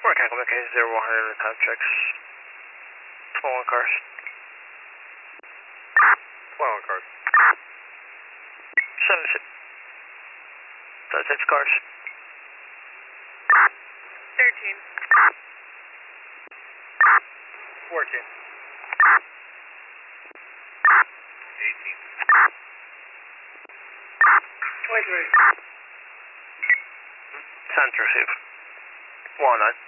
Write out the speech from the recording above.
Mechanical Mechanics 0100 time checks. 21 cars. 21 cars. 76. 76 cars. 13. 14. 18. Twenty-three. Send to receive. 19.